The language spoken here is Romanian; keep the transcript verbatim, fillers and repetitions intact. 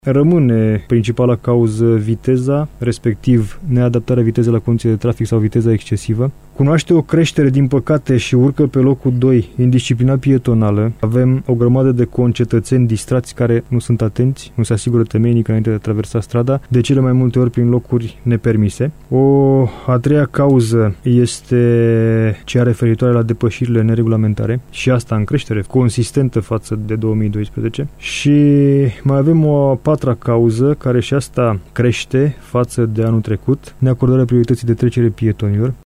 Rămâne principala cauză viteza, respectiv neadaptarea vitezei la condiții de trafic sau viteza excesivă. Cunoaște o creștere, din păcate, și urcă pe locul doi indisciplina pietonală. Avem o grămadă de concetățeni distrați care nu sunt atenți, nu se asigură temeinic înainte de a traversa strada, de cele mai multe ori prin locuri nepermise. O a treia cauză este cea referitoare la depășirile neregulamentare și asta în creștere consistentă față de două mii doisprezece. Și mai avem o a patra cauză, care și asta crește față de anul trecut, neacordarea priorității de trecere pietonilor.